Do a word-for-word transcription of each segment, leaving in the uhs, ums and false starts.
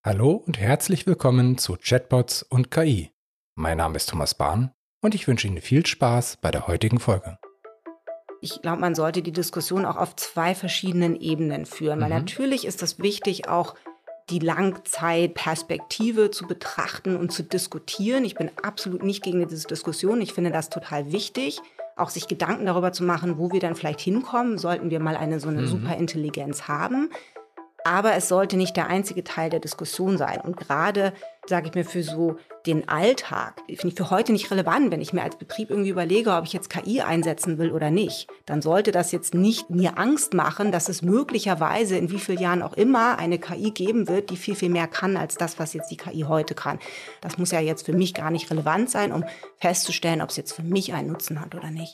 Hallo und herzlich willkommen zu Chatbots und K I. Mein Name ist Thomas Bahn und ich wünsche Ihnen viel Spaß bei der heutigen Folge. Ich glaube, man sollte die Diskussion auch auf zwei verschiedenen Ebenen führen. Mhm. Weil natürlich ist es wichtig, auch die Langzeitperspektive zu betrachten und zu diskutieren. Ich bin absolut nicht gegen diese Diskussion. Ich finde das total wichtig, auch sich Gedanken darüber zu machen, wo wir dann vielleicht hinkommen, sollten wir mal eine so eine mhm. Superintelligenz haben. Aber es sollte nicht der einzige Teil der Diskussion sein. Und gerade, sage ich mir, für so den Alltag, finde ich für heute nicht relevant. Wenn ich mir als Betrieb irgendwie überlege, ob ich jetzt K I einsetzen will oder nicht, dann sollte das jetzt nicht mir Angst machen, dass es möglicherweise in wie vielen Jahren auch immer eine K I geben wird, die viel, viel mehr kann als das, was jetzt die K I heute kann. Das muss ja jetzt für mich gar nicht relevant sein, um festzustellen, ob es jetzt für mich einen Nutzen hat oder nicht.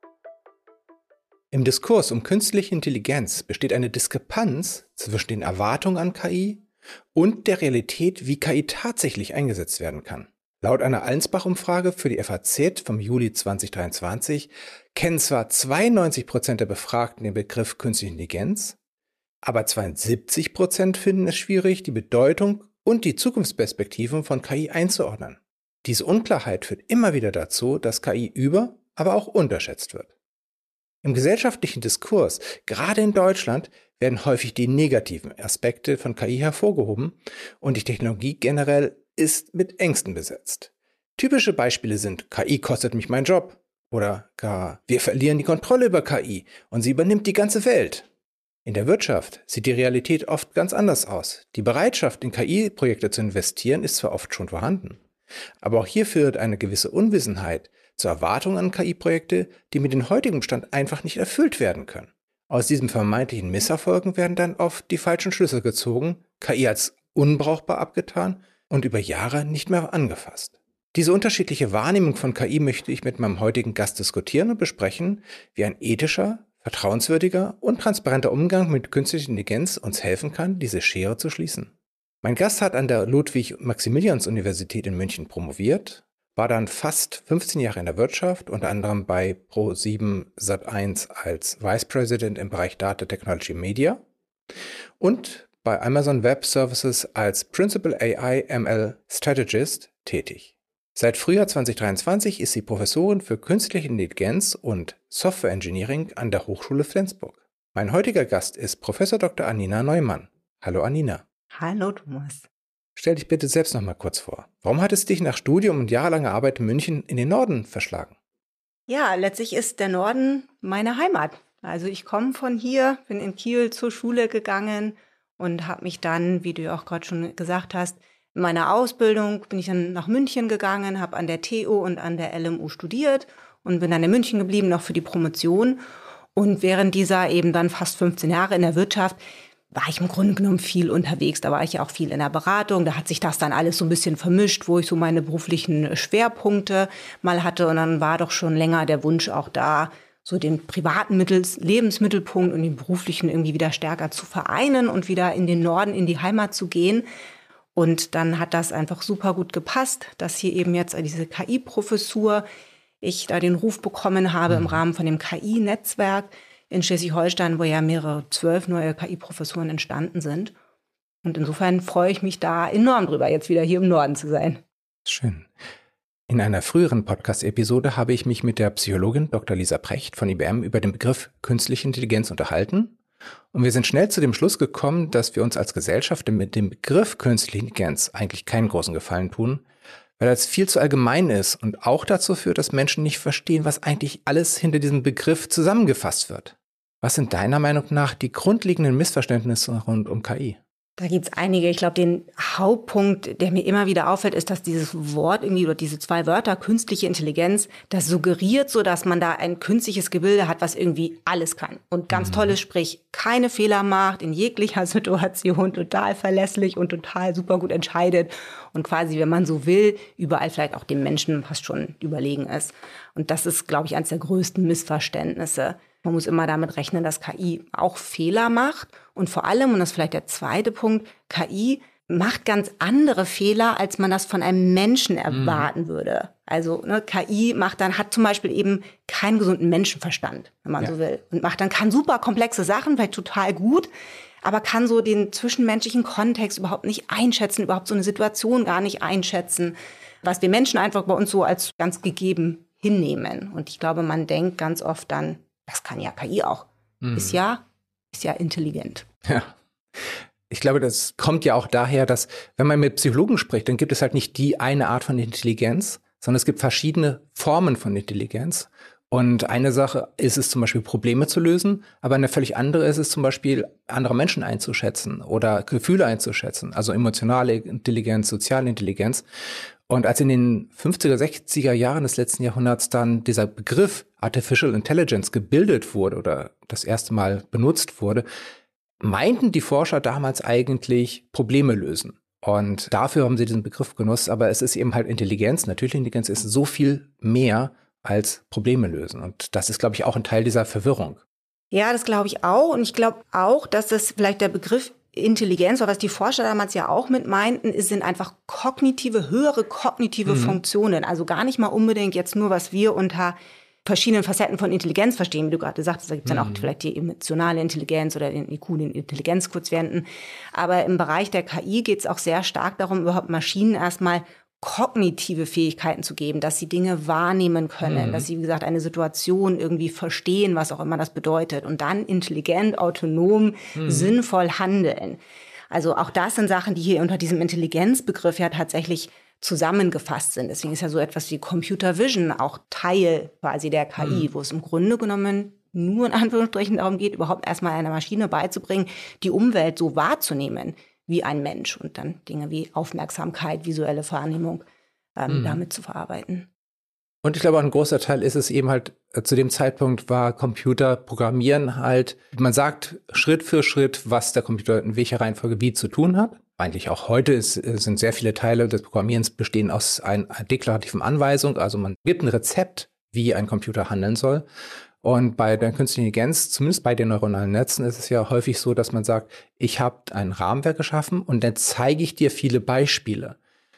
Im Diskurs um künstliche Intelligenz besteht eine Diskrepanz zwischen den Erwartungen an K I und der Realität, wie K I tatsächlich eingesetzt werden kann. Laut einer Allensbach-Umfrage für die F A Z vom Juli zwanzig dreiundzwanzig kennen zwar zweiundneunzig Prozent der Befragten den Begriff künstliche Intelligenz, aber zweiundsiebzig Prozent finden es schwierig, die Bedeutung und die Zukunftsperspektiven von K I einzuordnen. Diese Unklarheit führt immer wieder dazu, dass K I über, aber auch unterschätzt wird. Im gesellschaftlichen Diskurs, gerade in Deutschland, werden häufig die negativen Aspekte von K I hervorgehoben und die Technologie generell ist mit Ängsten besetzt. Typische Beispiele sind: K I kostet mich meinen Job oder gar wir verlieren die Kontrolle über K I und sie übernimmt die ganze Welt. In der Wirtschaft sieht die Realität oft ganz anders aus. Die Bereitschaft, in K I-Projekte zu investieren, ist zwar oft schon vorhanden, aber auch hier führt eine gewisse Unwissenheit zur Erwartung an K I-Projekte, die mit dem heutigen Stand einfach nicht erfüllt werden können. Aus diesen vermeintlichen Misserfolgen werden dann oft die falschen Schlüsse gezogen, K I als unbrauchbar abgetan und über Jahre nicht mehr angefasst. Diese unterschiedliche Wahrnehmung von K I möchte ich mit meinem heutigen Gast diskutieren und besprechen, wie ein ethischer, vertrauenswürdiger und transparenter Umgang mit künstlicher Intelligenz uns helfen kann, diese Schere zu schließen. Mein Gast hat an der Ludwig-Maximilians-Universität in München promoviert, war dann fast fünfzehn Jahre in der Wirtschaft, unter anderem bei Pro sieben Sat eins als Vice President im Bereich Data Technology Media und bei Amazon Web Services als Principal A I M L Strategist tätig. Seit Frühjahr zwanzig dreiundzwanzig ist sie Professorin für Künstliche Intelligenz und Software Engineering an der Hochschule Flensburg. Mein heutiger Gast ist Professor Doktor Anina Neumann. Hallo Anina. Hallo Thomas. Stell dich bitte selbst noch mal kurz vor. Warum hat es dich nach Studium und jahrelanger Arbeit in München in den Norden verschlagen? Ja, letztlich ist der Norden meine Heimat. Also ich komme von hier, bin in Kiel zur Schule gegangen und habe mich dann, wie du ja auch gerade schon gesagt hast, in meiner Ausbildung bin ich dann nach München gegangen, habe an der T U und an der L M U studiert und bin dann in München geblieben, noch für die Promotion. Und während dieser eben dann fast fünfzehn Jahre in der Wirtschaft war ich im Grunde genommen viel unterwegs. Da war ich ja auch viel in der Beratung. Da hat sich das dann alles so ein bisschen vermischt, wo ich so meine beruflichen Schwerpunkte mal hatte. Und dann war doch schon länger der Wunsch auch da, so den privaten Mittels, Lebensmittelpunkt und den beruflichen irgendwie wieder stärker zu vereinen und wieder in den Norden, in die Heimat zu gehen. Und dann hat das einfach super gut gepasst, dass hier eben jetzt diese K I-Professur, ich da den Ruf bekommen habe im Rahmen von dem K I-Netzwerk in Schleswig-Holstein, wo ja mehrere zwölf neue K I-Professuren entstanden sind. Und insofern freue ich mich da enorm drüber, jetzt wieder hier im Norden zu sein. Schön. In einer früheren Podcast-Episode habe ich mich mit der Psychologin Doktor Lisa Precht von I B M über den Begriff künstliche Intelligenz unterhalten. Und wir sind schnell zu dem Schluss gekommen, dass wir uns als Gesellschaft mit dem Begriff künstliche Intelligenz eigentlich keinen großen Gefallen tun, weil es viel zu allgemein ist und auch dazu führt, dass Menschen nicht verstehen, was eigentlich alles hinter diesem Begriff zusammengefasst wird. Was sind deiner Meinung nach die grundlegenden Missverständnisse rund um K I? Da gibt es einige. Ich glaube, den Hauptpunkt, der mir immer wieder auffällt, ist, dass dieses Wort irgendwie oder diese zwei Wörter, künstliche Intelligenz, das suggeriert so, dass man da ein künstliches Gebilde hat, was irgendwie alles kann. Und ganz mhm. tolles, sprich, keine Fehler macht, in jeglicher Situation total verlässlich und total super gut entscheidet. Und quasi, wenn man so will, überall vielleicht auch dem Menschen fast schon überlegen ist. Und das ist, glaube ich, eines der größten Missverständnisse. Man muss immer damit rechnen, dass K I auch Fehler macht. Und vor allem, und das ist vielleicht der zweite Punkt, K I macht ganz andere Fehler, als man das von einem Menschen erwarten mhm. würde. Also ne, K I macht dann, hat zum Beispiel eben keinen gesunden Menschenverstand, wenn man ja. so will. Und macht dann, kann super komplexe Sachen, vielleicht total gut, aber kann so den zwischenmenschlichen Kontext überhaupt nicht einschätzen, überhaupt so eine Situation gar nicht einschätzen, was wir Menschen einfach bei uns so als ganz gegeben hinnehmen. Und ich glaube, man denkt ganz oft dann, das kann ja K I auch. Mhm. Ist ja, ist ja intelligent. Ja. Ich glaube, das kommt ja auch daher, dass, wenn man mit Psychologen spricht, dann gibt es halt nicht die eine Art von Intelligenz, sondern es gibt verschiedene Formen von Intelligenz. Und eine Sache ist es zum Beispiel, Probleme zu lösen, aber eine völlig andere ist es zum Beispiel, andere Menschen einzuschätzen oder Gefühle einzuschätzen, also emotionale Intelligenz, soziale Intelligenz. Und als in den fünfziger, sechziger Jahren des letzten Jahrhunderts dann dieser Begriff Artificial Intelligence gebildet wurde oder das erste Mal benutzt wurde, meinten die Forscher damals eigentlich Probleme lösen. Und dafür haben sie diesen Begriff genutzt, aber es ist eben halt Intelligenz. Natürliche Intelligenz ist so viel mehr als Probleme lösen. Und das ist, glaube ich, auch ein Teil dieser Verwirrung. Ja, das glaube ich auch. Und ich glaube auch, dass das vielleicht der Begriff Intelligenz, oder was die Forscher damals ja auch mit meinten, sind einfach kognitive, höhere kognitive mhm. Funktionen. Also gar nicht mal unbedingt jetzt nur, was wir unter verschiedenen Facetten von Intelligenz verstehen, wie du gerade sagtest. Da gibt es mhm. dann auch vielleicht die emotionale Intelligenz oder den I Q, den Intelligenzquotienten. Aber im Bereich der K I geht es auch sehr stark darum, überhaupt Maschinen erstmal kognitive Fähigkeiten zu geben, dass sie Dinge wahrnehmen können, mhm. dass sie, wie gesagt, eine Situation irgendwie verstehen, was auch immer das bedeutet, und dann intelligent, autonom, mhm. sinnvoll handeln. Also auch das sind Sachen, die hier unter diesem Intelligenzbegriff ja tatsächlich zusammengefasst sind. Deswegen ist ja so etwas wie Computer Vision auch Teil quasi der K I, mhm. wo es im Grunde genommen nur in Anführungsstrichen darum geht, überhaupt erstmal einer Maschine beizubringen, die Umwelt so wahrzunehmen wie ein Mensch und dann Dinge wie Aufmerksamkeit, visuelle Wahrnehmung ähm, mhm. damit zu verarbeiten. Und ich glaube, ein großer Teil ist es eben halt, äh, zu dem Zeitpunkt war Computerprogrammieren halt, man sagt Schritt für Schritt, was der Computer in welcher Reihenfolge wie zu tun hat. Eigentlich auch heute ist, sind sehr viele Teile des Programmierens bestehen aus einer deklarativen Anweisung, also man gibt ein Rezept, wie ein Computer handeln soll. Und bei der künstlichen Intelligenz, zumindest bei den neuronalen Netzen, ist es ja häufig so, dass man sagt, ich habe ein Rahmenwerk geschaffen und dann zeige ich dir viele Beispiele.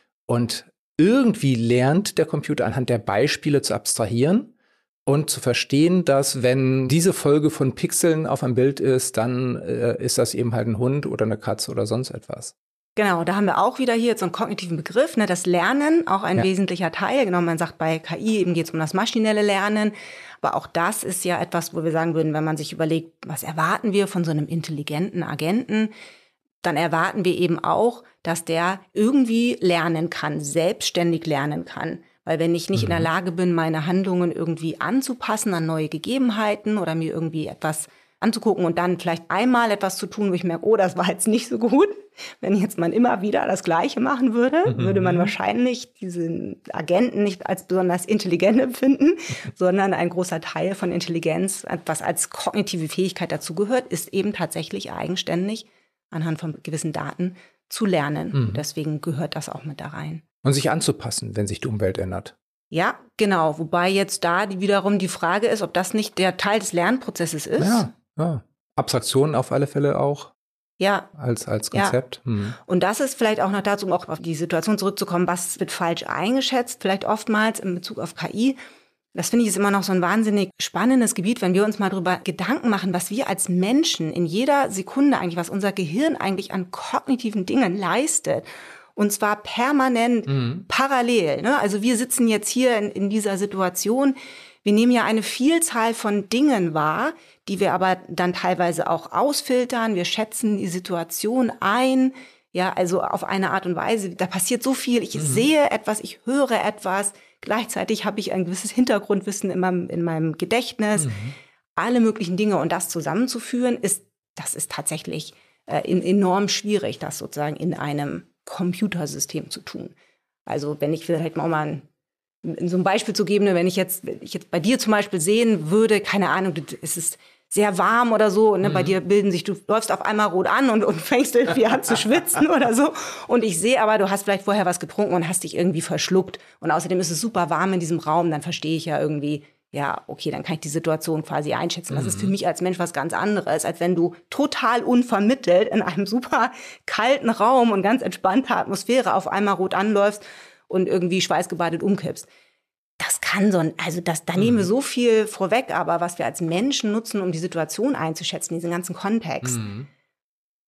Und irgendwie lernt der Computer anhand der Beispiele zu abstrahieren und zu verstehen, dass wenn diese Folge von Pixeln auf einem Bild ist, dann äh, ist das eben halt ein Hund oder eine Katze oder sonst etwas. Genau, da haben wir auch wieder hier jetzt so einen kognitiven Begriff, ne, das Lernen, auch ein ja. wesentlicher Teil. Genau, man sagt bei K I eben geht es um das maschinelle Lernen. Aber auch das ist ja etwas, wo wir sagen würden, wenn man sich überlegt, was erwarten wir von so einem intelligenten Agenten, dann erwarten wir eben auch, dass der irgendwie lernen kann, selbstständig lernen kann. Weil wenn ich nicht mhm. in der Lage bin, meine Handlungen irgendwie anzupassen an neue Gegebenheiten oder mir irgendwie etwas anzugucken und dann vielleicht einmal etwas zu tun, wo ich merke, oh, das war jetzt nicht so gut. Wenn jetzt man immer wieder das Gleiche machen würde, mhm. würde man wahrscheinlich diesen Agenten nicht als besonders intelligent empfinden, sondern ein großer Teil von Intelligenz, was als kognitive Fähigkeit dazugehört, ist eben tatsächlich eigenständig anhand von gewissen Daten zu lernen. Mhm. Deswegen gehört das auch mit da rein. Und sich anzupassen, wenn sich die Umwelt ändert. Ja, genau. Wobei jetzt da die, wiederum die Frage ist, ob das nicht der Teil des Lernprozesses ist. Ja, ja. Abstraktion auf alle Fälle auch. Ja. Als, als Konzept. Ja. Hm. Und das ist vielleicht auch noch dazu, um auch auf die Situation zurückzukommen, was wird falsch eingeschätzt, vielleicht oftmals in Bezug auf K I. Das finde ich ist immer noch so ein wahnsinnig spannendes Gebiet, wenn wir uns mal darüber Gedanken machen, was wir als Menschen in jeder Sekunde eigentlich, was unser Gehirn eigentlich an kognitiven Dingen leistet. Und zwar permanent, mhm. parallel. Ne? Also wir sitzen jetzt hier in, in dieser Situation. Wir nehmen ja eine Vielzahl von Dingen wahr, die wir aber dann teilweise auch ausfiltern. Wir schätzen die Situation ein. Ja, also auf eine Art und Weise. Da passiert so viel. Ich mhm. sehe etwas, ich höre etwas. Gleichzeitig habe ich ein gewisses Hintergrundwissen in meinem, in meinem Gedächtnis. Mhm. Alle möglichen Dinge. Und das zusammenzuführen, ist, das ist tatsächlich äh, enorm schwierig, das sozusagen in einem Computersystem zu tun. Also wenn ich vielleicht mal, mal ein, so ein Beispiel zu geben, wenn ich jetzt, wenn ich jetzt bei dir zum Beispiel sehen würde, keine Ahnung, es ist sehr warm oder so, ne, mhm. bei dir bilden sich, du läufst auf einmal rot an und, und fängst irgendwie an zu schwitzen oder so. Und ich sehe aber, du hast vielleicht vorher was getrunken und hast dich irgendwie verschluckt. Und außerdem ist es super warm in diesem Raum, dann verstehe ich ja irgendwie, ja, okay, dann kann ich die Situation quasi einschätzen. Das mhm. ist für mich als Mensch was ganz anderes, als wenn du total unvermittelt in einem super kalten Raum und ganz entspannter Atmosphäre auf einmal rot anläufst und irgendwie schweißgebadet umkippst. Das kann so ein, also das, da mhm. nehmen wir so viel vorweg, aber was wir als Menschen nutzen, um die Situation einzuschätzen, diesen ganzen Kontext, mhm.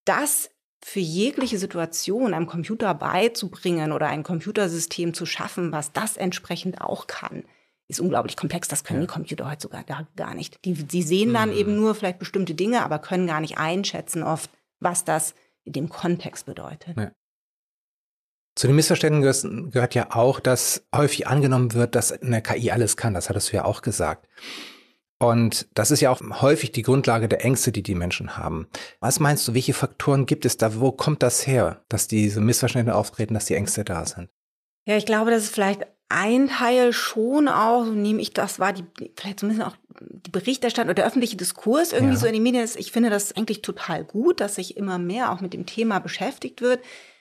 das für jegliche Situation einem Computer beizubringen oder ein Computersystem zu schaffen, was das entsprechend auch kann, ist unglaublich komplex. Das können ja. die Computer heutzutage gar nicht. Die, die sehen dann mhm. eben nur vielleicht bestimmte Dinge, aber können gar nicht einschätzen oft, was das in dem Kontext bedeutet. Ja. Zu den Missverständnissen gehört ja auch, dass häufig angenommen wird, dass eine K I alles kann. Das hattest du ja auch gesagt. Und das ist ja auch häufig die Grundlage der Ängste, die die Menschen haben. Was meinst du, welche Faktoren gibt es da? Wo kommt das her, dass diese Missverständnisse auftreten, dass die Ängste da sind? Ja, ich glaube, das ist vielleicht ein Teil schon auch, so nehme ich das wahr, die, vielleicht so ein bisschen auch die Berichterstattung oder der öffentliche Diskurs irgendwie ja. so in den Medien ist. Ich finde das eigentlich total gut, dass sich immer mehr auch mit dem Thema beschäftigt wird.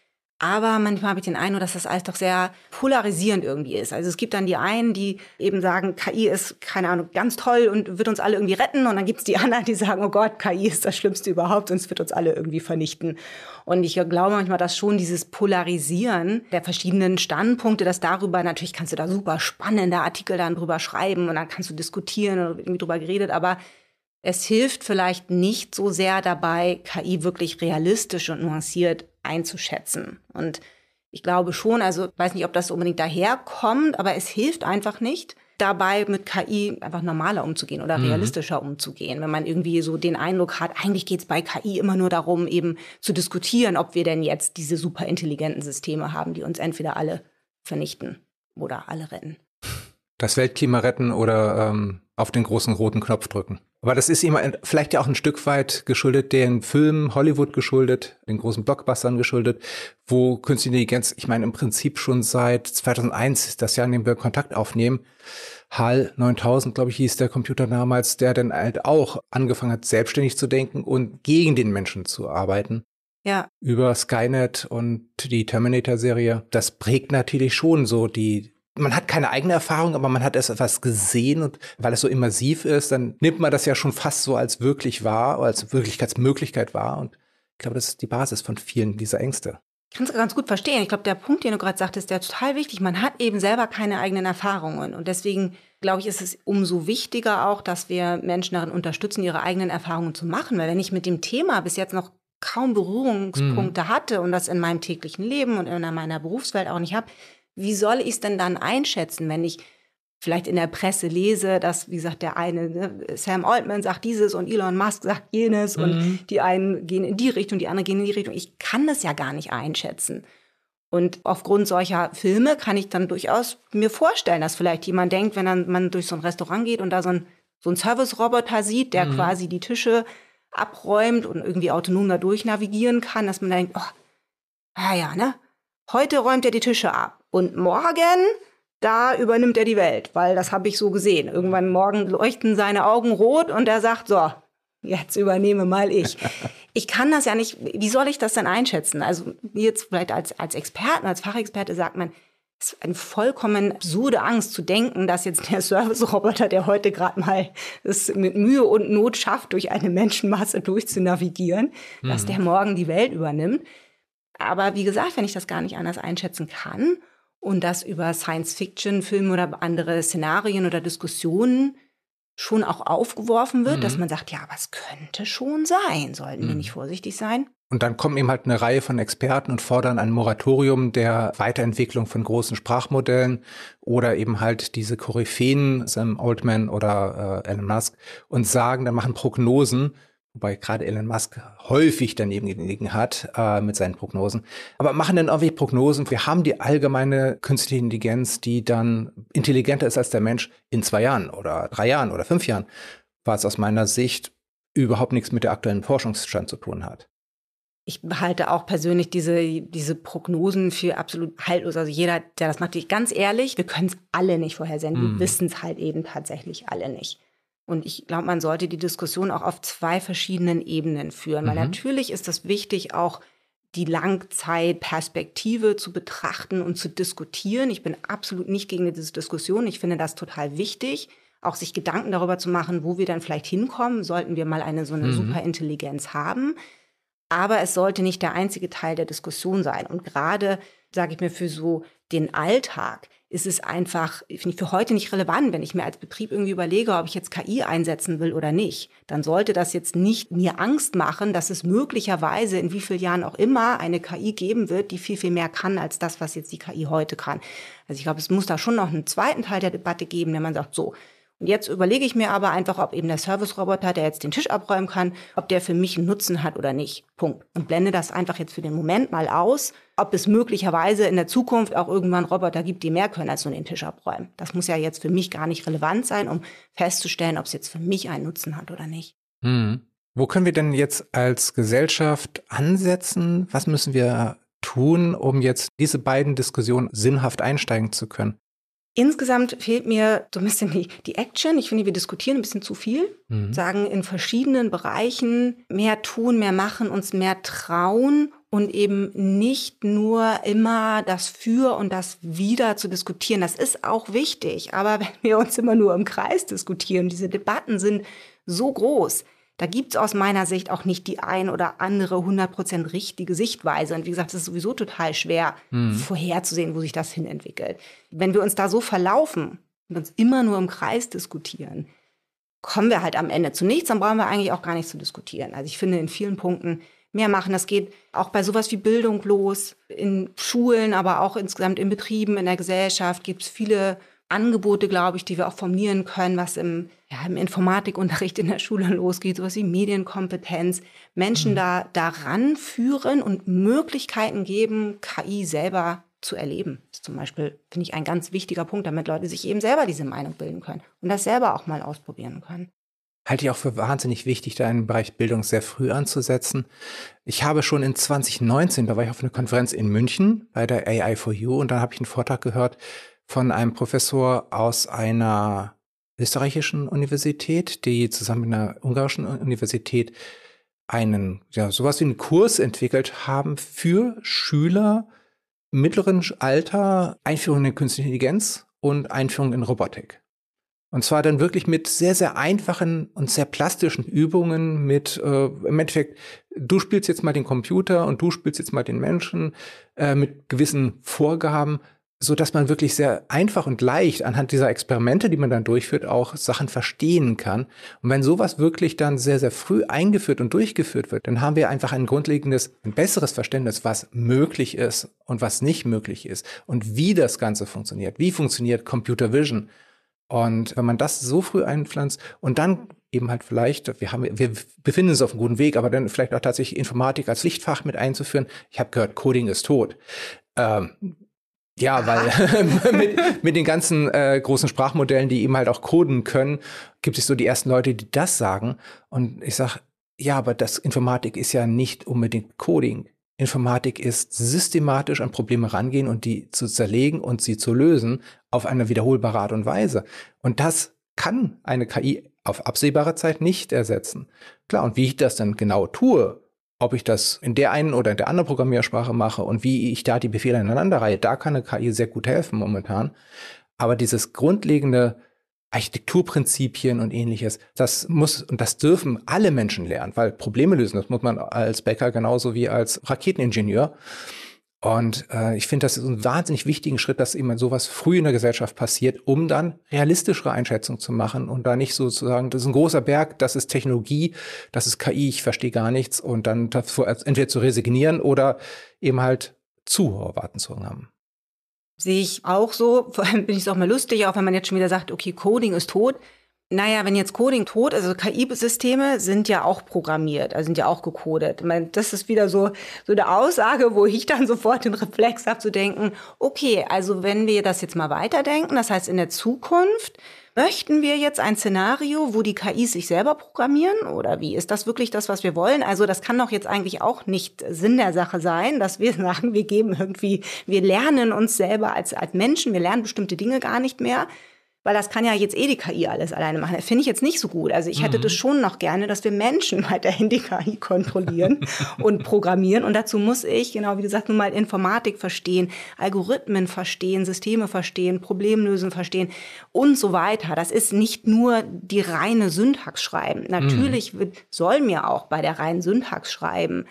Aber manchmal habe ich den Eindruck, dass das alles doch sehr polarisierend irgendwie ist. Also es gibt dann die einen, die eben sagen, K I ist, keine Ahnung, ganz toll und wird uns alle irgendwie retten. Und dann gibt es die anderen, die sagen, oh Gott, K I ist das Schlimmste überhaupt und es wird uns alle irgendwie vernichten. Und ich glaube manchmal, dass schon dieses Polarisieren der verschiedenen Standpunkte, dass darüber, natürlich kannst du da super spannende Artikel dann drüber schreiben und dann kannst du diskutieren oder irgendwie drüber geredet, aber es hilft vielleicht nicht so sehr dabei, K I wirklich realistisch und nuanciert einzuschätzen. Und ich glaube schon, also ich weiß nicht, ob das unbedingt daherkommt, aber es hilft einfach nicht, dabei mit K I einfach normaler umzugehen oder mhm. realistischer umzugehen. Wenn man irgendwie so den Eindruck hat, eigentlich geht es bei K I immer nur darum, eben zu diskutieren, ob wir denn jetzt diese super intelligenten Systeme haben, die uns entweder alle vernichten oder alle retten. Das Weltklima retten oder ähm, auf den großen roten Knopf drücken. Aber das ist immer vielleicht ja auch ein Stück weit geschuldet den Filmen, Hollywood geschuldet, den großen Blockbustern geschuldet, wo Künstliche Intelligenz, ich meine im Prinzip schon seit zweitausendeins, das Jahr, in dem wir Kontakt aufnehmen, H A L neuntausend, glaube ich, hieß der Computer damals, der dann halt auch angefangen hat, selbstständig zu denken und gegen den Menschen zu arbeiten. Ja. Über Skynet und die Terminator-Serie. Das prägt natürlich schon so die Man hat keine eigene Erfahrung, aber man hat erst etwas gesehen und weil es so immersiv ist, dann nimmt man das ja schon fast so als wirklich wahr, als Wirklichkeitsmöglichkeit wahr. Und ich glaube, das ist die Basis von vielen dieser Ängste. Ich kann es ganz gut verstehen. Ich glaube, der Punkt, den du gerade sagtest, der ist total wichtig. Man hat eben selber keine eigenen Erfahrungen. Und deswegen, glaube ich, ist es umso wichtiger auch, dass wir Menschen darin unterstützen, ihre eigenen Erfahrungen zu machen. Weil wenn ich mit dem Thema bis jetzt noch kaum Berührungspunkte mhm. hatte und das in meinem täglichen Leben und in meiner Berufswelt auch nicht habe, wie soll ich es denn dann einschätzen, wenn ich vielleicht in der Presse lese, dass, wie gesagt, der eine, ne, Sam Altman sagt dieses und Elon Musk sagt jenes mhm. und die einen gehen in die Richtung, die anderen gehen in die Richtung. Ich kann das ja gar nicht einschätzen. Und aufgrund solcher Filme kann ich dann durchaus mir vorstellen, dass vielleicht jemand denkt, wenn dann man durch so ein Restaurant geht und da so ein, so ein Service-Roboter sieht, der mhm. quasi die Tische abräumt und irgendwie autonom da durch navigieren kann, dass man denkt, oh, ah ja, ne? Heute räumt er die Tische ab. Und morgen, da übernimmt er die Welt, weil das habe ich so gesehen. Irgendwann morgen leuchten seine Augen rot und er sagt, so, jetzt übernehme mal ich. Ich kann das ja nicht, wie soll ich das denn einschätzen? Also jetzt vielleicht als, als Experten, als Fachexperte sagt man, es ist eine vollkommen absurde Angst zu denken, dass jetzt der Service-Roboter, der heute gerade mal es mit Mühe und Not schafft, durch eine Menschenmasse durchzunavigieren, mhm. dass der morgen die Welt übernimmt. Aber wie gesagt, wenn ich das gar nicht anders einschätzen kann und das über Science-Fiction-Filme oder andere Szenarien oder Diskussionen schon auch aufgeworfen wird, mhm. dass man sagt, ja, aber es könnte schon sein, sollten mhm. wir nicht vorsichtig sein? Und dann kommen eben halt eine Reihe von Experten und fordern ein Moratorium der Weiterentwicklung von großen Sprachmodellen oder eben halt diese Koryphäen, Sam Altman oder äh, Elon Musk, und sagen, dann machen Prognosen, wobei gerade Elon Musk häufig daneben gelegen hat äh, mit seinen Prognosen. Aber machen dann irgendwie Prognosen. Wir haben die allgemeine künstliche Intelligenz, die dann intelligenter ist als der Mensch in zwei Jahren oder drei Jahren oder fünf Jahren, was aus meiner Sicht überhaupt nichts mit der aktuellen Forschungsstand zu tun hat. Ich halte auch persönlich diese, diese Prognosen für absolut haltlos. Also jeder, der das macht, ganz ehrlich, wir können es alle nicht vorhersehen. Mm. Wir wissen es halt eben tatsächlich alle nicht. Und ich glaube, man sollte die Diskussion auch auf zwei verschiedenen Ebenen führen. Mhm. Weil natürlich ist es wichtig, auch die Langzeitperspektive zu betrachten und zu diskutieren. Ich bin absolut nicht gegen diese Diskussion. Ich finde das total wichtig, auch sich Gedanken darüber zu machen, wo wir dann vielleicht hinkommen, sollten wir mal eine so eine mhm. Superintelligenz haben. Aber es sollte nicht der einzige Teil der Diskussion sein. Und gerade, sage ich mir, für so den Alltag ist es einfach, finde ich, für heute nicht relevant. Wenn ich mir als Betrieb irgendwie überlege, ob ich jetzt K I einsetzen will oder nicht, dann sollte das jetzt nicht mir Angst machen, dass es möglicherweise in wie vielen Jahren auch immer eine K I geben wird, die viel, viel mehr kann als das, was jetzt die K I heute kann. Also ich glaube, es muss da schon noch einen zweiten Teil der Debatte geben, wenn man sagt, so, und jetzt überlege ich mir aber einfach, ob eben der Service-Roboter, der jetzt den Tisch abräumen kann, ob der für mich einen Nutzen hat oder nicht. Punkt. Und blende das einfach jetzt für den Moment mal aus, ob es möglicherweise in der Zukunft auch irgendwann Roboter gibt, die mehr können als nur den Tisch abräumen. Das muss ja jetzt für mich gar nicht relevant sein, um festzustellen, ob es jetzt für mich einen Nutzen hat oder nicht. Hm. Wo können wir denn jetzt als Gesellschaft ansetzen? Was müssen wir tun, um jetzt diese beiden Diskussionen sinnhaft einsteigen zu können? Insgesamt fehlt mir so ein bisschen die, die Action. Ich finde, wir diskutieren ein bisschen zu viel, mhm. sagen in verschiedenen Bereichen mehr tun, mehr machen, uns mehr trauen und eben nicht nur immer das Für und das Wider zu diskutieren. Das ist auch wichtig, aber wenn wir uns immer nur im Kreis diskutieren, diese Debatten sind so groß, da gibt es aus meiner Sicht auch nicht die ein oder andere hundert Prozent richtige Sichtweise. Und wie gesagt, es ist sowieso total schwer, mhm. vorherzusehen, wo sich das hinentwickelt. Wenn wir uns da so verlaufen und uns immer nur im Kreis diskutieren, kommen wir halt am Ende zu nichts. Dann brauchen wir eigentlich auch gar nicht zu diskutieren. Also ich finde, in vielen Punkten mehr machen. Das geht auch bei sowas wie Bildung los, in Schulen, aber auch insgesamt in Betrieben, in der Gesellschaft gibt es viele Angebote, glaube ich, die wir auch formulieren können, was im, ja, im Informatikunterricht in der Schule losgeht, sowas wie Medienkompetenz, Menschen mhm. da daran führen und Möglichkeiten geben, K I selber zu erleben. Das ist zum Beispiel, finde ich, ein ganz wichtiger Punkt, damit Leute sich eben selber diese Meinung bilden können und das selber auch mal ausprobieren können. Halte ich auch für wahnsinnig wichtig, da im Bereich Bildung sehr früh anzusetzen. Ich habe schon in zwanzig neunzehn, da war ich auf einer Konferenz in München bei der A I for You und da habe ich einen Vortrag gehört von einem Professor aus einer österreichischen Universität, die zusammen mit einer ungarischen Universität einen, ja, sowas wie einen Kurs entwickelt haben für Schüler mittleren Alter, Einführung in Künstliche Intelligenz und Einführung in Robotik. Und zwar dann wirklich mit sehr, sehr einfachen und sehr plastischen Übungen mit, äh, im Endeffekt, du spielst jetzt mal den Computer und du spielst jetzt mal den Menschen äh, mit gewissen Vorgaben, so dass man wirklich sehr einfach und leicht anhand dieser Experimente, die man dann durchführt, auch Sachen verstehen kann. Und wenn sowas wirklich dann sehr, sehr früh eingeführt und durchgeführt wird, dann haben wir einfach ein grundlegendes, ein besseres Verständnis, was möglich ist und was nicht möglich ist und wie das Ganze funktioniert. Wie funktioniert Computer Vision? Und wenn man das so früh einpflanzt und dann eben halt vielleicht, wir haben, wir befinden uns auf einem guten Weg, aber dann vielleicht auch tatsächlich Informatik als Pflichtfach mit einzuführen. Ich habe gehört, Coding ist tot. Ähm, Ja, weil mit, mit den ganzen äh, großen Sprachmodellen, die eben halt auch coden können, gibt es so die ersten Leute, die das sagen. Und ich sage, ja, aber das Informatik ist ja nicht unbedingt Coding. Informatik ist systematisch an Probleme rangehen und die zu zerlegen und sie zu lösen auf eine wiederholbare Art und Weise. Und das kann eine K I auf absehbare Zeit nicht ersetzen. Klar, und wie ich das dann genau tue, ob ich das in der einen oder in der anderen Programmiersprache mache und wie ich da die Befehle aneinanderreihe, da kann eine K I sehr gut helfen momentan. Aber dieses grundlegende Architekturprinzipien und ähnliches, das muss und das dürfen alle Menschen lernen, weil Probleme lösen, das muss man als Bäcker genauso wie als Raketeningenieur. Und äh, ich finde, das ist ein wahnsinnig wichtigen Schritt, dass eben sowas früh in der Gesellschaft passiert, um dann realistischere Einschätzungen zu machen und da nicht sozusagen, das ist ein großer Berg, das ist Technologie, das ist K I, ich verstehe gar nichts und dann davor entweder zu resignieren oder eben halt Zuhörer warten zu haben. Sehe ich auch so, vor allem bin ich es auch mal lustig, auch wenn man jetzt schon wieder sagt, okay, Coding ist tot. Naja, wenn jetzt Coding tot, also K I-Systeme sind ja auch programmiert, also sind ja auch gecodet. Ich meine, das ist wieder so, so eine Aussage, wo ich dann sofort den Reflex habe zu denken, okay, also wenn wir das jetzt mal weiterdenken, das heißt in der Zukunft, möchten wir jetzt ein Szenario, wo die K Is sich selber programmieren oder wie? Ist das wirklich das, was wir wollen? Also das kann doch jetzt eigentlich auch nicht Sinn der Sache sein, dass wir sagen, wir geben irgendwie, wir lernen uns selber als, als Menschen, wir lernen bestimmte Dinge gar nicht mehr. Weil das kann ja jetzt eh die K I alles alleine machen. Das finde ich jetzt nicht so gut. Also ich hätte mhm. das schon noch gerne, dass wir Menschen weiterhin die K I kontrollieren und programmieren. Und dazu muss ich, genau wie du sagst, nun mal Informatik verstehen, Algorithmen verstehen, Systeme verstehen, Problemlösen verstehen und so weiter. Das ist nicht nur die reine Syntax schreiben. Natürlich mhm. wird, soll mir auch bei der reinen Syntax schreiben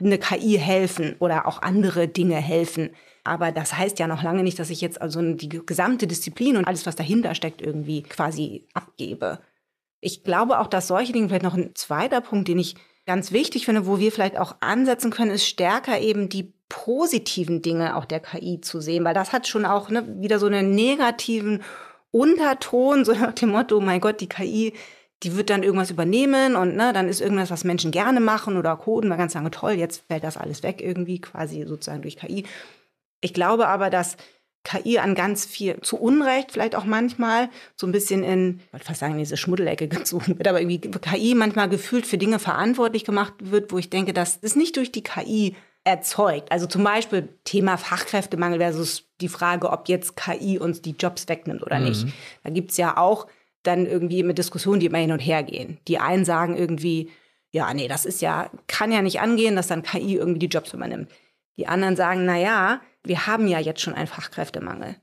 eine K I helfen oder auch andere Dinge helfen. Aber das heißt ja noch lange nicht, dass ich jetzt also die gesamte Disziplin und alles, was dahinter steckt, irgendwie quasi abgebe. Ich glaube auch, dass solche Dinge, vielleicht noch ein zweiter Punkt, den ich ganz wichtig finde, wo wir vielleicht auch ansetzen können, ist stärker eben die positiven Dinge auch der K I zu sehen. Weil das hat schon auch ne, wieder so einen negativen Unterton, so nach dem Motto, mein Gott, die K I, die wird dann irgendwas übernehmen und ne, dann ist irgendwas, was Menschen gerne machen oder coden. Man kann sagen, toll, jetzt fällt das alles weg irgendwie, quasi sozusagen durch K I. Ich glaube aber, dass K I an ganz viel, zu Unrecht vielleicht auch manchmal, so ein bisschen in, ich wollte fast sagen, in diese Schmuddelecke gezogen wird, aber irgendwie K I manchmal gefühlt für Dinge verantwortlich gemacht wird, wo ich denke, das ist nicht durch die K I erzeugt. Also zum Beispiel Thema Fachkräftemangel versus die Frage, ob jetzt K I uns die Jobs wegnimmt oder mhm. nicht. Da gibt's ja auch dann irgendwie immer Diskussionen, die immer hin und her gehen. Die einen sagen irgendwie, ja, nee, das ist ja, kann ja nicht angehen, dass dann K I irgendwie die Jobs übernimmt. Die anderen sagen, na ja, wir haben ja jetzt schon einen Fachkräftemangel.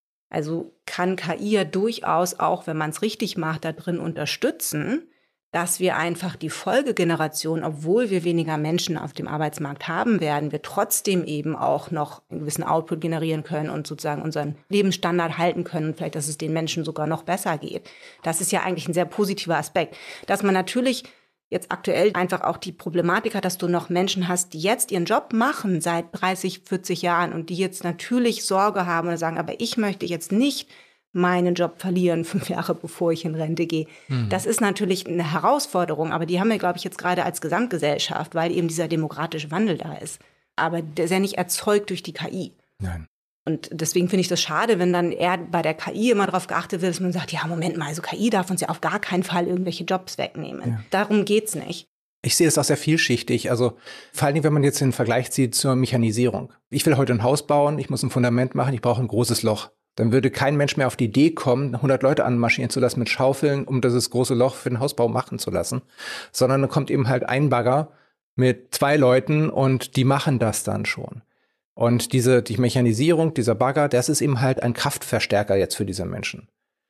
Also kann K I ja durchaus auch, wenn man es richtig macht, da drin unterstützen, dass wir einfach die Folgegeneration, obwohl wir weniger Menschen auf dem Arbeitsmarkt haben werden, wir trotzdem eben auch noch einen gewissen Output generieren können und sozusagen unseren Lebensstandard halten können. Vielleicht, dass es den Menschen sogar noch besser geht. Das ist ja eigentlich ein sehr positiver Aspekt. Dass man natürlich jetzt aktuell einfach auch die Problematik hat, dass du noch Menschen hast, die jetzt ihren Job machen seit dreißig, vierzig Jahren und die jetzt natürlich Sorge haben und sagen, aber ich möchte jetzt nicht meinen Job verlieren, fünf Jahre bevor ich in Rente gehe. Mhm. Das ist natürlich eine Herausforderung, aber die haben wir, glaube ich, jetzt gerade als Gesamtgesellschaft, weil eben dieser demografische Wandel da ist. Aber der ist ja nicht erzeugt durch die K I. Nein. Und deswegen finde ich das schade, wenn dann eher bei der K I immer darauf geachtet wird, dass man sagt, ja, Moment mal, also K I darf uns ja auf gar keinen Fall irgendwelche Jobs wegnehmen. Ja. Darum geht's nicht. Ich sehe es auch sehr vielschichtig. Also vor allen Dingen, wenn man jetzt den Vergleich zieht zur Mechanisierung. Ich will heute ein Haus bauen, ich muss ein Fundament machen, ich brauche ein großes Loch. Dann würde kein Mensch mehr auf die Idee kommen, hundert Leute anmarschieren zu lassen mit Schaufeln, um dieses große Loch für den Hausbau machen zu lassen. Sondern dann kommt eben halt ein Bagger mit zwei Leuten und die machen das dann schon. Und diese die Mechanisierung, dieser Bagger, das ist eben halt ein Kraftverstärker jetzt für diese Menschen.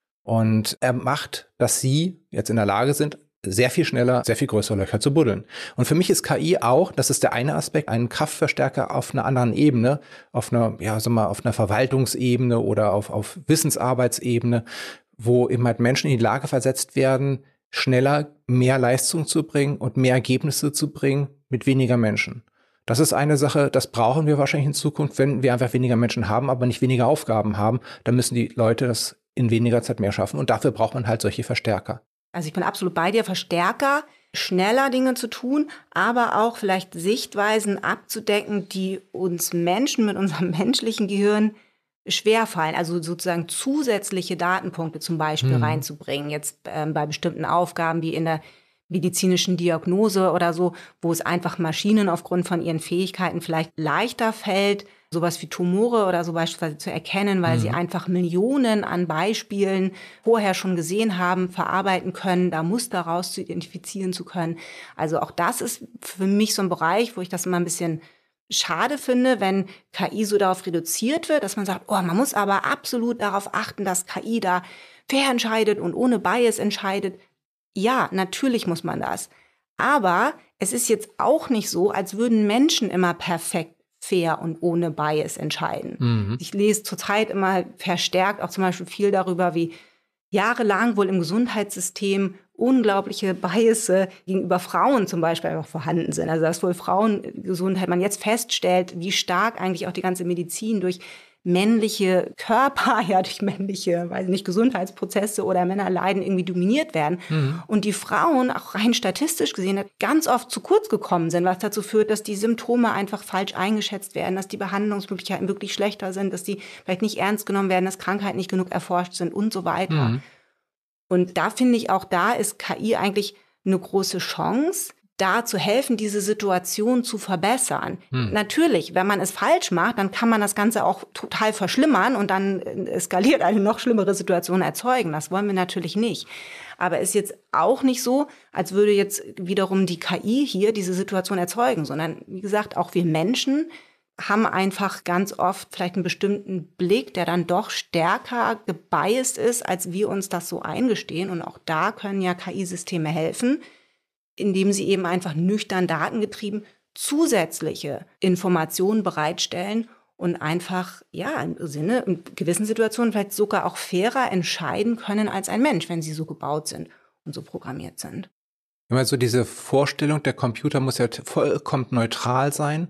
Und er macht, dass sie jetzt in der Lage sind, sehr viel schneller, sehr viel größere Löcher zu buddeln. Und für mich ist K I auch, das ist der eine Aspekt, ein Kraftverstärker auf einer anderen Ebene, auf einer, ja, sag mal, auf einer Verwaltungsebene oder auf, auf Wissensarbeitsebene, wo eben halt Menschen in die Lage versetzt werden, schneller mehr Leistung zu bringen und mehr Ergebnisse zu bringen mit weniger Menschen. Das ist eine Sache, das brauchen wir wahrscheinlich in Zukunft, wenn wir einfach weniger Menschen haben, aber nicht weniger Aufgaben haben, dann müssen die Leute das in weniger Zeit mehr schaffen. Und dafür braucht man halt solche Verstärker. Also ich bin absolut bei dir, Verstärker, schneller Dinge zu tun, aber auch vielleicht Sichtweisen abzudecken, die uns Menschen mit unserem menschlichen Gehirn schwerfallen. Also sozusagen zusätzliche Datenpunkte zum Beispiel hm. reinzubringen, jetzt ähm, bei bestimmten Aufgaben wie in der medizinischen Diagnose oder so, wo es einfach Maschinen aufgrund von ihren Fähigkeiten vielleicht leichter fällt, sowas wie Tumore oder so beispielsweise zu erkennen, weil mhm. sie einfach Millionen an Beispielen vorher schon gesehen haben, verarbeiten können, da Muster raus zu identifizieren zu können. Also auch das ist für mich so ein Bereich, wo ich das immer ein bisschen schade finde, wenn K I so darauf reduziert wird, dass man sagt, oh, man muss aber absolut darauf achten, dass K I da fair entscheidet und ohne Bias entscheidet. Ja, natürlich muss man das. Aber es ist jetzt auch nicht so, als würden Menschen immer perfekt, fair und ohne Bias entscheiden. Mhm. Ich lese zurzeit immer verstärkt auch zum Beispiel viel darüber, wie jahrelang wohl im Gesundheitssystem unglaubliche Biases gegenüber Frauen zum Beispiel auch vorhanden sind. Also dass wohl Frauengesundheit, man jetzt feststellt, wie stark eigentlich auch die ganze Medizin durch männliche Körper, ja durch männliche, weiß nicht, Gesundheitsprozesse oder Männerleiden irgendwie dominiert werden. Mhm. Und die Frauen, auch rein statistisch gesehen, ganz oft zu kurz gekommen sind, was dazu führt, dass die Symptome einfach falsch eingeschätzt werden, dass die Behandlungsmöglichkeiten wirklich schlechter sind, dass die vielleicht nicht ernst genommen werden, dass Krankheiten nicht genug erforscht sind und so weiter. Mhm. Und da finde ich auch, da ist K I eigentlich eine große Chance, da zu helfen, diese Situation zu verbessern. Hm. Natürlich, wenn man es falsch macht, dann kann man das Ganze auch total verschlimmern und dann eskaliert eine noch schlimmere Situation erzeugen. Das wollen wir natürlich nicht. Aber es ist jetzt auch nicht so, als würde jetzt wiederum die K I hier diese Situation erzeugen, sondern wie gesagt, auch wir Menschen haben einfach ganz oft vielleicht einen bestimmten Blick, der dann doch stärker gebiased ist, als wir uns das so eingestehen. Und auch da können ja K I-Systeme helfen, indem sie eben einfach nüchtern datengetrieben zusätzliche Informationen bereitstellen und einfach, ja, im Sinne, in gewissen Situationen vielleicht sogar auch fairer entscheiden können als ein Mensch, wenn sie so gebaut sind und so programmiert sind. Immer so diese Vorstellung, der Computer muss ja vollkommen neutral sein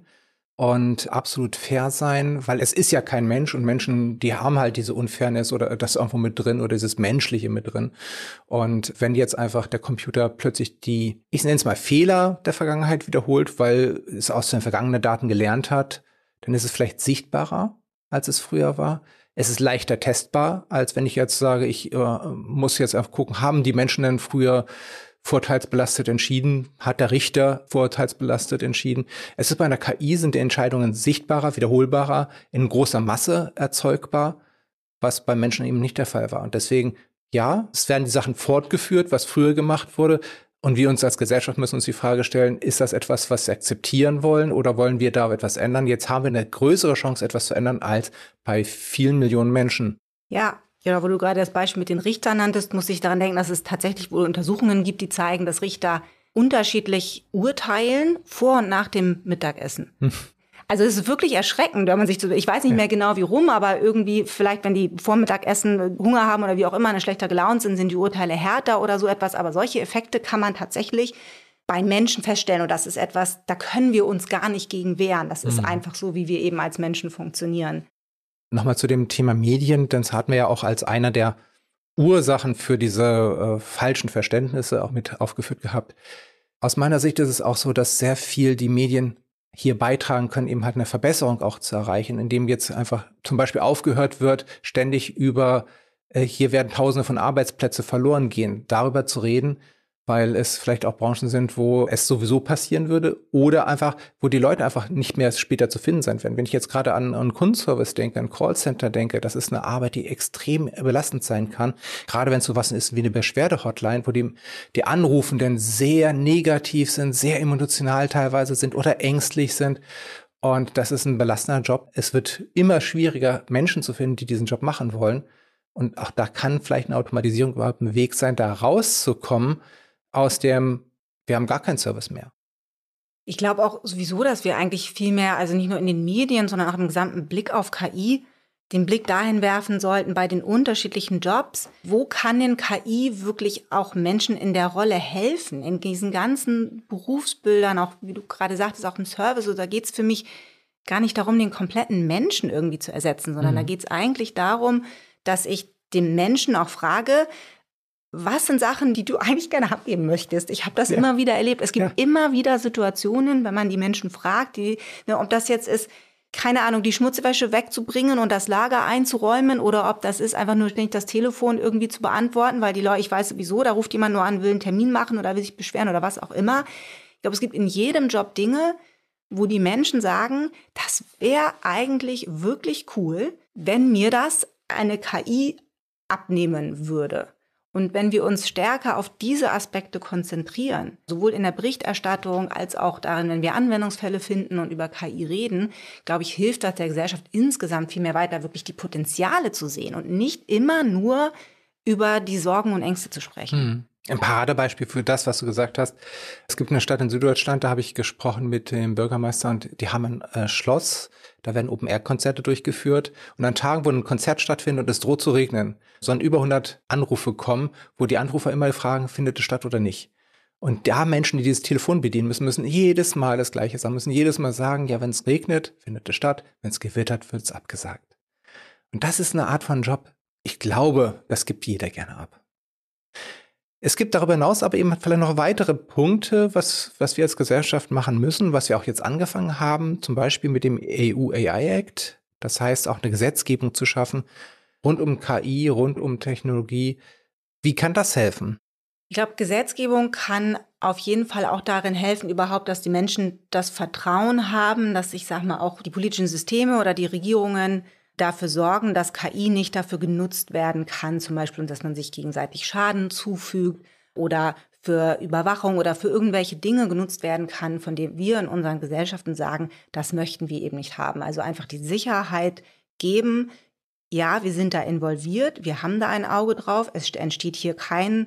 und absolut fair sein, weil es ist ja kein Mensch und Menschen, die haben halt diese Unfairness oder das irgendwo mit drin oder dieses Menschliche mit drin. Und wenn jetzt einfach der Computer plötzlich die, ich nenne es mal Fehler der Vergangenheit wiederholt, weil es aus den vergangenen Daten gelernt hat, dann ist es vielleicht sichtbarer, als es früher war. Es ist leichter testbar, als wenn ich jetzt sage, ich äh, muss jetzt einfach gucken, haben die Menschen denn früher vorteilsbelastet entschieden? Hat der Richter vorteilsbelastet entschieden? Es ist bei einer K I, sind die Entscheidungen sichtbarer, wiederholbarer, in großer Masse erzeugbar, was bei Menschen eben nicht der Fall war. Und deswegen, ja, es werden die Sachen fortgeführt, was früher gemacht wurde. Und wir uns als Gesellschaft müssen uns die Frage stellen, ist das etwas, was wir akzeptieren wollen oder wollen wir da etwas ändern? Jetzt haben wir eine größere Chance, etwas zu ändern als bei vielen Millionen Menschen. Ja, ja, wo du gerade das Beispiel mit den Richtern nanntest, muss ich daran denken, dass es tatsächlich wohl Untersuchungen gibt, die zeigen, dass Richter unterschiedlich urteilen vor und nach dem Mittagessen. Hm. Also es ist wirklich erschreckend, wenn man sich so, ich weiß nicht mehr genau wie rum, aber irgendwie vielleicht, wenn die vor Mittagessen Hunger haben oder wie auch immer, eine schlechter gelaunt sind, sind die Urteile härter oder so etwas. Aber solche Effekte kann man tatsächlich bei Menschen feststellen. Und das ist etwas, da können wir uns gar nicht gegen wehren. Das ist hm. einfach so, wie wir eben als Menschen funktionieren. Nochmal zu dem Thema Medien, das hatten wir ja auch als einer der Ursachen für diese äh, falschen Verständnisse auch mit aufgeführt gehabt. Aus meiner Sicht ist es auch so, dass sehr viel die Medien hier beitragen können, eben halt eine Verbesserung auch zu erreichen, indem jetzt einfach zum Beispiel aufgehört wird, ständig über, äh, hier werden Tausende von Arbeitsplätzen verloren gehen, darüber zu reden, weil es vielleicht auch Branchen sind, wo es sowieso passieren würde oder einfach, wo die Leute einfach nicht mehr später zu finden sein werden. Wenn ich jetzt gerade an einen Kundenservice denke, an ein Callcenter denke, das ist eine Arbeit, die extrem belastend sein kann. Gerade wenn es so was ist wie eine Beschwerde-Hotline, wo die, die Anrufenden sehr negativ sind, sehr emotional teilweise sind oder ängstlich sind. Und das ist ein belastender Job. Es wird immer schwieriger, Menschen zu finden, die diesen Job machen wollen. Und auch da kann vielleicht eine Automatisierung überhaupt ein Weg sein, da rauszukommen, aus dem, wir haben gar keinen Service mehr. Ich glaube auch sowieso, dass wir eigentlich viel mehr, also nicht nur in den Medien, sondern auch im gesamten Blick auf K I, den Blick dahin werfen sollten bei den unterschiedlichen Jobs. Wo kann denn K I wirklich auch Menschen in der Rolle helfen? In diesen ganzen Berufsbildern, auch wie du gerade sagtest, auch im Service, so, da geht es für mich gar nicht darum, den kompletten Menschen irgendwie zu ersetzen, sondern mhm. da geht es eigentlich darum, dass ich den Menschen auch frage, was sind Sachen, die du eigentlich gerne abgeben möchtest? Ich habe das ja. immer wieder erlebt. Es gibt ja. immer wieder Situationen, wenn man die Menschen fragt, die, ne, ob das jetzt ist, keine Ahnung, die Schmutzwäsche wegzubringen und das Lager einzuräumen oder ob das ist, einfach nur ständig das Telefon irgendwie zu beantworten, weil die Leute, ich weiß sowieso, da ruft jemand nur an, will einen Termin machen oder will sich beschweren oder was auch immer. Ich glaube, es gibt in jedem Job Dinge, wo die Menschen sagen, das wäre eigentlich wirklich cool, wenn mir das eine K I abnehmen würde. Und wenn wir uns stärker auf diese Aspekte konzentrieren, sowohl in der Berichterstattung als auch darin, wenn wir Anwendungsfälle finden und über K I reden, glaube ich, hilft das der Gesellschaft insgesamt viel mehr weiter, wirklich die Potenziale zu sehen und nicht immer nur über die Sorgen und Ängste zu sprechen. Hm. Ein Paradebeispiel für das, was du gesagt hast. Es gibt eine Stadt in Süddeutschland, da habe ich gesprochen mit dem Bürgermeister und die haben ein äh, Schloss, da werden Open-Air-Konzerte durchgeführt und an Tagen, wo ein Konzert stattfindet und es droht zu regnen, sollen über hundert Anrufe kommen, wo die Anrufer immer fragen, findet es statt oder nicht. Und da Menschen, die dieses Telefon bedienen müssen, müssen jedes Mal das Gleiche sagen, müssen jedes Mal sagen, ja, wenn es regnet, findet es statt, wenn es gewittert, wird es abgesagt. Und das ist eine Art von Job, ich glaube, das gibt jeder gerne ab. Es gibt darüber hinaus aber eben vielleicht noch weitere Punkte, was, was wir als Gesellschaft machen müssen, was wir auch jetzt angefangen haben, zum Beispiel mit dem E U A I Act. Das heißt, auch eine Gesetzgebung zu schaffen, rund um K I, rund um Technologie. Wie kann das helfen? Ich glaube, Gesetzgebung kann auf jeden Fall auch darin helfen, überhaupt, dass die Menschen das Vertrauen haben, dass, ich sag mal, auch die politischen Systeme oder die Regierungen dafür sorgen, dass K I nicht dafür genutzt werden kann, zum Beispiel, dass man sich gegenseitig Schaden zufügt oder für Überwachung oder für irgendwelche Dinge genutzt werden kann, von denen wir in unseren Gesellschaften sagen, das möchten wir eben nicht haben. Also einfach die Sicherheit geben, ja, wir sind da involviert, wir haben da ein Auge drauf, es entsteht hier kein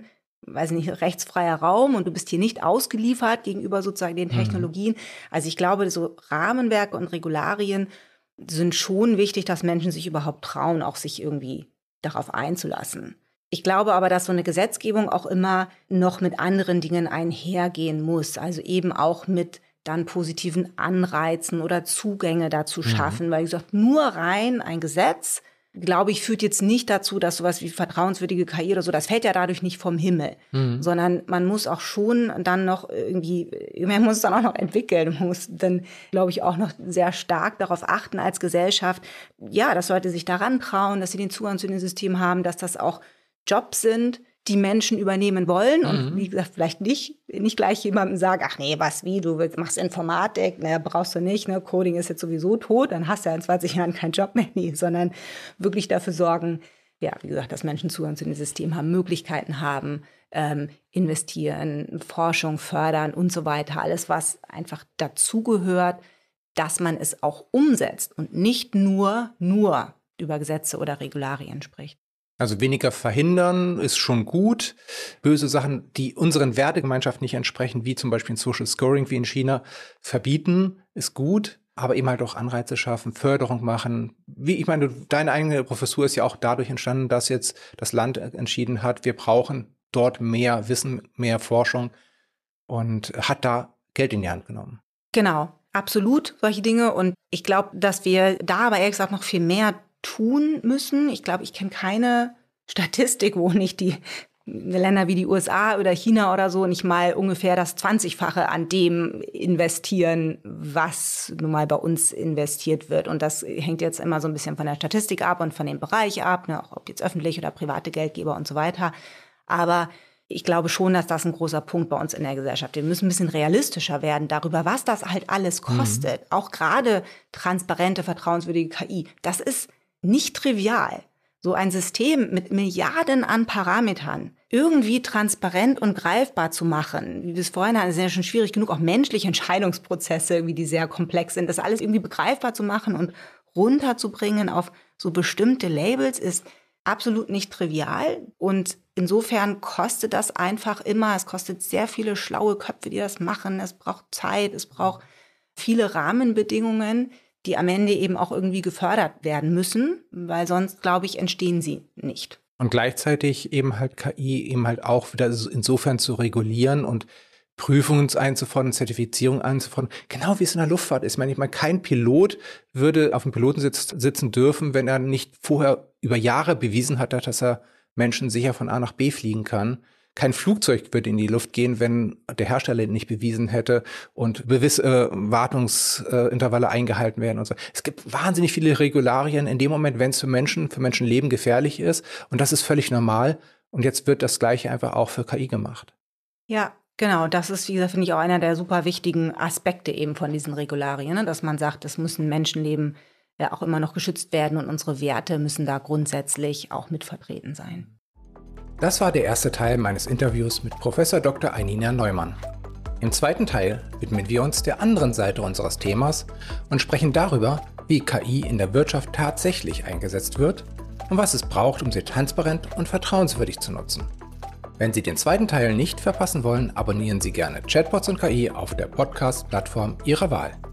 weiß nicht, rechtsfreier Raum und du bist hier nicht ausgeliefert gegenüber sozusagen den Technologien. Mhm. Also ich glaube, so Rahmenwerke und Regularien sind schon wichtig, dass Menschen sich überhaupt trauen, auch sich irgendwie darauf einzulassen. Ich glaube aber, dass so eine Gesetzgebung auch immer noch mit anderen Dingen einhergehen muss. Also eben auch mit dann positiven Anreizen oder Zugänge dazu schaffen. Mhm. Weil, wie gesagt, nur rein ein Gesetz, glaube ich, führt jetzt nicht dazu, dass sowas wie vertrauenswürdige K I oder so, das fällt ja dadurch nicht vom Himmel. Mhm. Sondern man muss auch schon dann noch irgendwie, man muss es dann auch noch entwickeln. Man muss dann, glaube ich, auch noch sehr stark darauf achten als Gesellschaft, ja, dass Leute sich daran trauen, dass sie den Zugang zu den Systemen haben, dass das auch Jobs sind, die Menschen übernehmen wollen. Mhm. Und wie gesagt, vielleicht nicht, nicht gleich jemandem sagen, ach nee, was, wie, du machst Informatik, ne, brauchst du nicht, ne, Coding ist jetzt sowieso tot, dann hast du ja in zwanzig Jahren keinen Job mehr. Nee, sondern wirklich dafür sorgen, ja, wie gesagt, dass Menschen Zugang zu den Systemen haben, Möglichkeiten haben, ähm, investieren, Forschung fördern und so weiter. Alles, was einfach dazugehört, dass man es auch umsetzt und nicht nur, nur über Gesetze oder Regularien spricht. Also weniger verhindern ist schon gut. Böse Sachen, die unseren Wertegemeinschaften nicht entsprechen, wie zum Beispiel ein Social Scoring wie in China, verbieten, ist gut. Aber eben halt auch Anreize schaffen, Förderung machen. Wie, ich meine, deine eigene Professur ist ja auch dadurch entstanden, dass jetzt das Land entschieden hat, wir brauchen dort mehr Wissen, mehr Forschung und hat da Geld in die Hand genommen. Genau, absolut solche Dinge. Und ich glaube, dass wir da aber ehrlich gesagt noch viel mehr tun müssen. Ich glaube, ich kenne keine Statistik, wo nicht die Länder wie die U S A oder China oder so nicht mal ungefähr das zwanzigfache an dem investieren, was nun mal bei uns investiert wird. Und das hängt jetzt immer so ein bisschen von der Statistik ab und von dem Bereich ab, ne, auch ob jetzt öffentlich oder private Geldgeber und so weiter. Aber ich glaube schon, dass das ein großer Punkt bei uns in der Gesellschaft ist. Wir müssen ein bisschen realistischer werden darüber, was das halt alles kostet. Mhm. Auch gerade transparente, vertrauenswürdige K I. Das ist nicht trivial. So ein System mit Milliarden an Parametern irgendwie transparent und greifbar zu machen, wie wir es vorhin hatten, ist ja schon schwierig genug, auch menschliche Entscheidungsprozesse, irgendwie, die sehr komplex sind, das alles irgendwie begreifbar zu machen und runterzubringen auf so bestimmte Labels ist absolut nicht trivial. Und insofern kostet das einfach immer, es kostet sehr viele schlaue Köpfe, die das machen, es braucht Zeit, es braucht viele Rahmenbedingungen, die am Ende eben auch irgendwie gefördert werden müssen, weil sonst, glaube ich, entstehen sie nicht. Und gleichzeitig eben halt K I eben halt auch wieder insofern zu regulieren und Prüfungen einzufordern, Zertifizierung einzufordern, genau wie es in der Luftfahrt ist. Ich meine, ich meine, kein Pilot würde auf dem Pilotensitz sitzen dürfen, wenn er nicht vorher über Jahre bewiesen hat, dass er Menschen sicher von A nach B fliegen kann. Kein Flugzeug würde in die Luft gehen, wenn der Hersteller nicht bewiesen hätte und gewisse äh, Wartungsintervalle äh, eingehalten werden und so. Es gibt wahnsinnig viele Regularien in dem Moment, wenn es für Menschen, für Menschenleben gefährlich ist. Und das ist völlig normal. Und jetzt wird das Gleiche einfach auch für K I gemacht. Ja, genau. Das ist, wie gesagt, finde ich auch einer der super wichtigen Aspekte eben von diesen Regularien, ne? Dass man sagt, es müssen Menschenleben ja auch immer noch geschützt werden und unsere Werte müssen da grundsätzlich auch mit vertreten sein. Das war der erste Teil meines Interviews mit Professor Doktor Einina Neumann. Im zweiten Teil widmen wir uns der anderen Seite unseres Themas und sprechen darüber, wie K I in der Wirtschaft tatsächlich eingesetzt wird und was es braucht, um sie transparent und vertrauenswürdig zu nutzen. Wenn Sie den zweiten Teil nicht verpassen wollen, abonnieren Sie gerne Chatbots und K I auf der Podcast-Plattform Ihrer Wahl.